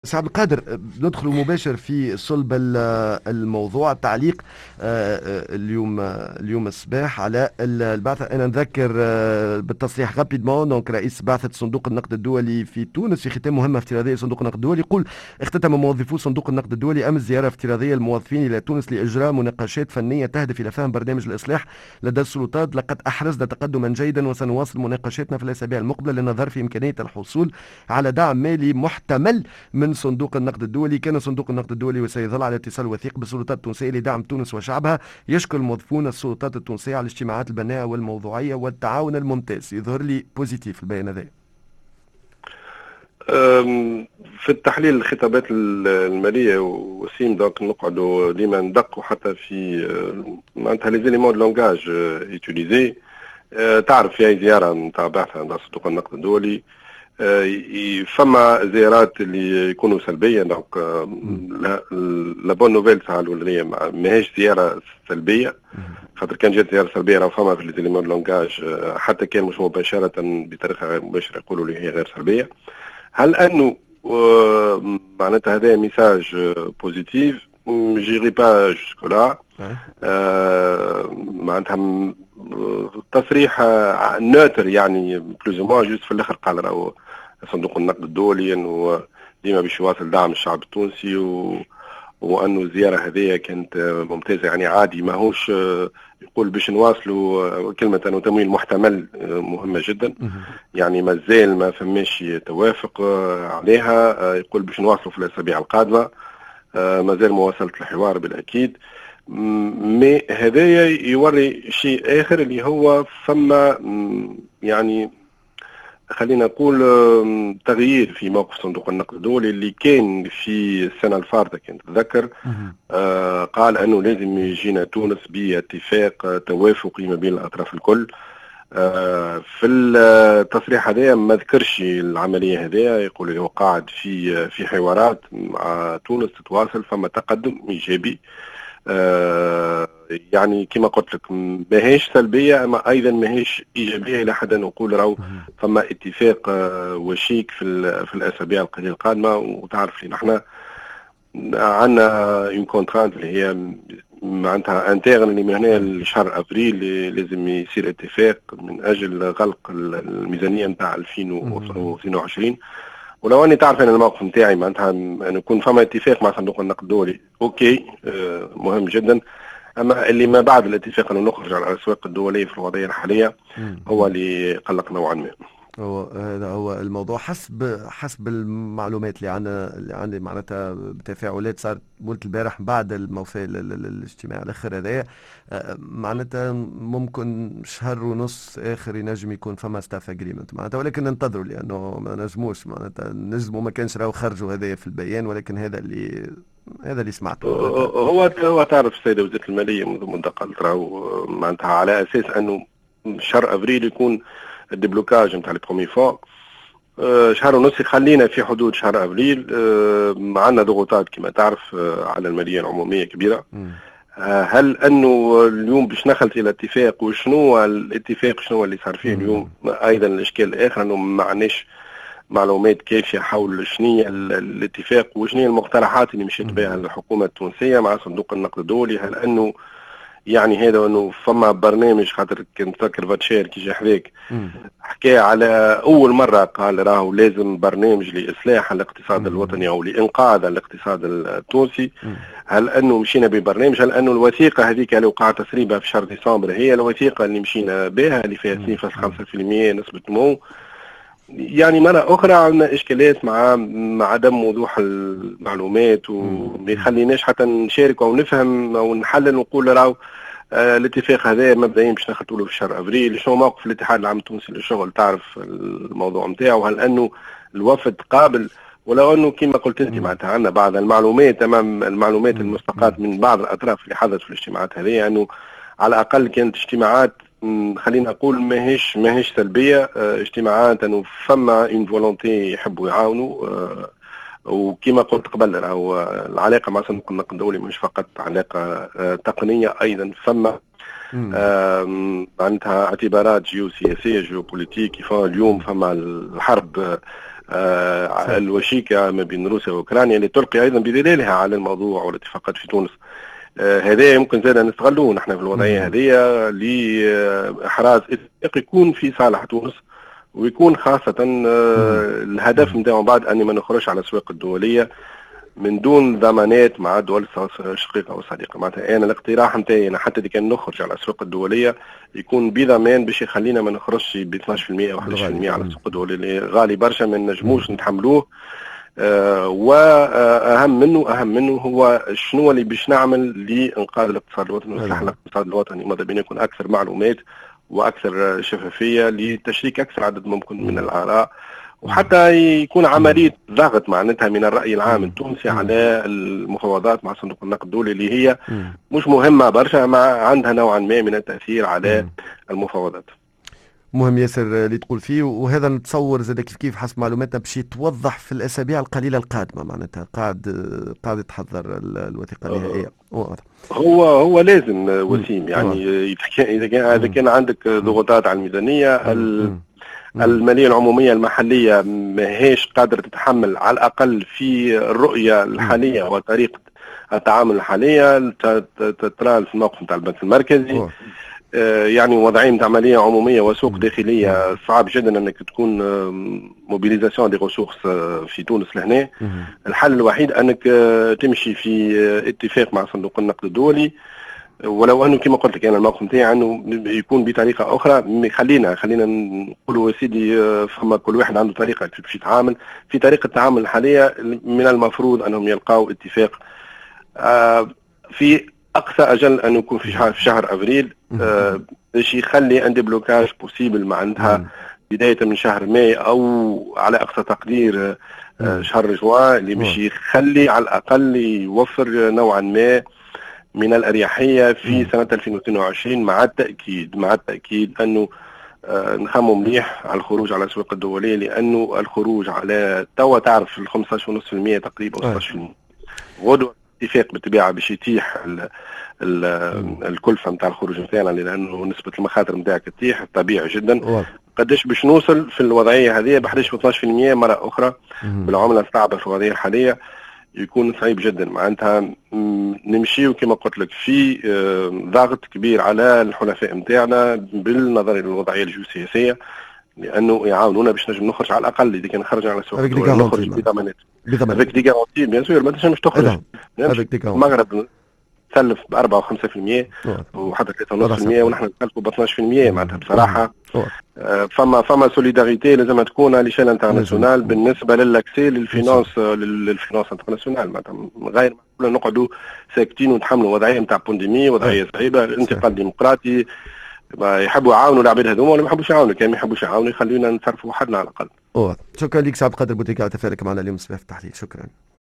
سي عبد القادر، ندخل مباشر في صلب الموضوع. تعليق اليوم الصباح على البعثة. أنا نذكر بالتصريح رابيدمون. دونك رئيس بعثة صندوق النقد الدولي في تونس في ختام مهمة افتراضية لصندوق النقد الدولي يقول: اختتم موظفو صندوق النقد الدولي أمس زيارة افتراضية للموظفين إلى تونس لإجراء مناقشات فنية تهدف إلى فهم برنامج الإصلاح لدى السلطات. لقد أحرزنا تقدما جيدا وسنواصل مناقشاتنا في الأسابيع المقبلة للنظر في إمكانية الحصول على دعم مالي محتمل من صندوق النقد الدولي. كان صندوق النقد الدولي وسيظل على اتصال وثيق بالسلطات التونسية لدعم تونس وشعبها. يشكر موظفون السلطات التونسية على الاجتماعات البناءة والموضوعية والتعاون الممتاز. يظهر لي بوزيتيف البيان هذا. في التحليل الخطابات المالية وسيم دونك نقعدوا ديما ندقوا حتى في معناتها لي زيليمون دو لونغاج يوتيليزي. تعرف في أي زيارة نتاع بعثة عند صندوق النقد الدولي فما زيارات اللي يكونوا سلبيه. دونك لا بون نوفيل تاع الاولانيه ماهيش زياره سلبيه، خاطر كان جات زياره سلبيه راه فما في ليزيليمون لونغاج حتى كان مش مباشره بطريقه غير مباشره يقولوا لي هي غير سلبيه. هل انه معناتها هذا ميساج بوزيتيف؟ جيري با جوسكولا. معناتها تصريح نوتر يعني بلوز موا جوست في الاخر قال راهو صندوق النقد الدولي انه ديما باش يواصل دعم الشعب التونسي وانه الزياره هذه كانت ممتازه. يعني عادي ماهوش يقول باش نواصلوا كلمه انه تمويل محتمل مهمه جدا. يعني مازال ما فماش توافق عليها. يقول باش نواصلوا في الاسابيع القادمه. مازال مواصله الحوار بالاكيد. مي هذايا يوري شيء اخر اللي هو فما يعني خلينا نقول تغيير في موقف صندوق النقد الدولي اللي كان في السنه الفارطه. كنت تذكر قال انه لازم يجينا تونس باتفاق توافقي ما بين الاطراف الكل. في التصريح هذا ما ذكرش العمليه هذه. يقول هو قاعد في حوارات مع تونس تتواصل، فما تقدم ايجابي. يعني كما قلت لك ماهيش سلبيه اما ايضا ماهيش ايجابيه الى حد نقول راهو فما اتفاق وشيك في الاسابيع القليله القادمه. وتعرف لي نحن عندنا اون كونترانت اللي هي معناتها انترن اللي من هنا لشهر ابريل لازم يصير اتفاق من اجل غلق الميزانيه نتاع 2022. ولو اني تعرف ان الموقف نتاعي معناتها ان يكون فما اتفاق مع صندوق النقد الدولي اوكي مهم جدا، اما اللي ما بعد الاتفاق انه نخرج على الاسواق الدوليه في الوضعيه الحاليه هو اللي قلق نوعا ما. هذا هو الموضوع حسب المعلومات اللي عندي معناتها بتفاعلات صارت قلت البارح بعد الموفى الاجتماع الاخر هذايا. معناتها ممكن شهر ونص اخر ينجم يكون فما ستاف اجريمنت معناتها، ولكن ننتظروا لانه ما نجموش معناتها نجموا. ما كانش راهو خرجوا هذايا في البيان، ولكن هذا اللي سمعته. هو تعرف السيده وزيره الماليه منذ مده قلت راهو معناتها على اساس انه شهر ابريل يكون الدبلوكاج نتاع لي برومي فون. شهر ونص يخلينا في حدود شهر ابريل. عندنا ضغوطات كما تعرف على الماليه العموميه كبيره. هل انه اليوم باش نخلط الى اتفاق وشنو الاتفاق شنو اللي صار فيه اليوم؟ ايضا الاشكال الاخر انه ما عندناش معلومات كافيه حول شنو الاتفاق وشنو المقترحات اللي مشيت بها الحكومه التونسيه مع صندوق النقد الدولي. هل انه يعني هذا انه فما برنامج، خاطر كنت تذكر فاتشير كي جا حذاك حكى على اول مره قال راهو لازم برنامج لاصلاح الاقتصاد الوطني او لانقاذ الاقتصاد التونسي. هل انه مشينا ببرنامج؟ هل انه الوثيقه هذيك اللي وقع تسريبها في شهر ديسمبر هي الوثيقه اللي مشينا بها اللي فيها 2.5% نسبه نمو؟ يعني مرة أخرى عندنا إشكالات مع عدم وضوح المعلومات وما يخليناش حتى نشارك أو نفهم أو نحلل ونقول راهو الاتفاق هذا مبدئيا باش نخطوا له في شهر أبريل. شنو موقف الاتحاد العام التونسي للشغل؟ تعرف الموضوع نتاعو. هل أنه الوفد قابل؟ ولو أنه كما قلت أنت معناتها عندنا بعض المعلومات أمام المعلومات المستقاة من بعض الأطراف اللي حدث في الاجتماعات هذه أنه على الأقل كانت اجتماعات خلينا نقول ماهيش سلبيه. اجتماعات انه فما اون فولونتي يحبوا يعاونوا. وكما قلت قبل راهو العلاقه مع صندوق النقد الدولي مش فقط علاقه تقنيه، ايضا فما معناتها اعتبارات جيوسياسيه جيوبوليتيك. اليوم فما الحرب الوشيكة ما بين روسيا وأوكرانيا اللي تلقي أيضا بظلالها على الموضوع والاتفاقات في تونس. هذا يمكن زاد نستغلوه نحن في الوضعية هذه لإحراز اتفاق يكون في صالح تونس، ويكون خاصة الهدف نتاعو بعد أني ما نخرجش على الأسواق الدولية من دون ضمانات مع الدول الشقيقة والصديقة. معناتها أنا الاقتراح نتاعي أنا حتى إذا كان نخرج على الأسواق الدولية يكون بضمان باش يخلينا ما نخرجش ب 12% أو 11% على السوق الدولي اللي غالي برشا ما نجموش نتحملوه. واهم منه هو شنو اللي باش نعمل لانقاذ الاقتصاد الوطني واصلاح الاقتصاد الوطني. ماذا بينا يكون اكثر معلومات واكثر شفافيه لتشريك اكثر عدد ممكن من الاراء، وحتى يكون عمليه ضغط معناتها من الراي العام التونسي على المفاوضات مع صندوق النقد الدولي اللي هي مش مهمه برشا مع عندها نوعا ما من التاثير على المفاوضات. مهم ياسر اللي تقول فيه، وهذا نتصور زاد كيف حسب معلوماتنا باش يتوضح في الاسابيع القليله القادمه. معناتها قاعد يتحضر الوثيقه النهائيه. هو لازم وسيم يعني اذا كان عندك ضغوطات على الميزانيه الماليه العموميه المحليه ماهيش قادره تتحمل على الاقل في الرؤيه الحاليه وطريقه التعامل الحاليه. ترى في الموقف نتاع البنك المركزي يعني وضعين نتاع عمليه عموميه وسوق داخليه صعب جدا انك تكون موبيليزاسيون دي ريسورس في تونس لهنا. الحل الوحيد انك تمشي في اتفاق مع صندوق النقد الدولي، ولو انه كما قلت لك انا الموقف نتاعي انه يكون بطريقه اخرى. خلينا نقولوا يا سيدي فما كل واحد عنده طريقه باش يتعامل. في طريقه التعامل الحاليه من المفروض انهم يلقاو اتفاق في اقصى اجل انه يكون في شهر ابريل باش يخلي عندي بلوكاج بوسيبل معناتها بدايه من شهر ماي او على اقصى تقدير شهر جوان، اللي باش يخلي على الاقل يوفر نوعا ما من الاريحيه في سنه 2022. مع التاكيد انه نخمم مليح على الخروج على الاسواق الدوليه، لانه الخروج على توا تعرف ال 15.5% تقريبا 16% غدوه اتفاق بالطبيعه باش يتيح الكلفه نتاع الخروج نتاعنا، لانه نسبه المخاطر نتاعك تتيح طبيعي جدا. قداش باش نوصل في الوضعيه هذه ب 11 و 12% مره اخرى بالعمله الصعبه في الوضعيه الحاليه يكون صعيب جدا. معناتها نمشيو كما قلت لك في ضغط كبير على الحلفاء نتاعنا بالنظر الى الوضعيه الجيوسياسيه، لانه يعاونونا باش نجم نخرج على الاقل اذا كان خرجنا على السوق نخرج بضمانات. افيك دي غارونتي بيان سور ما تنجمش تخرج. المغرب تسلف ب 4 و 5% وحتى 3.5% ونحن نسلفوا ب 12%. معناتها بصراحه فما سوليداريتي لازم تكون على شان انترناسيونال بالنسبه للاكسي للفينانس انترناسيونال. معناتها غير معقول نقعدوا ساكتين ونتحملوا وضعيه نتاع بانديمي، وضعيه صعيبه، الانتقال ديمقراطي. يحبوا يعاونوا العباد هذوما ولا ما يحبوش يعاونوا؟ كان ما يحبوش يعاونوا يخلينا نتصرفوا وحدنا على الاقل. شكرا لك سي عبد القادر بوتيكا على تفاعلك معنا اليوم صباح في التحليل. شكرا.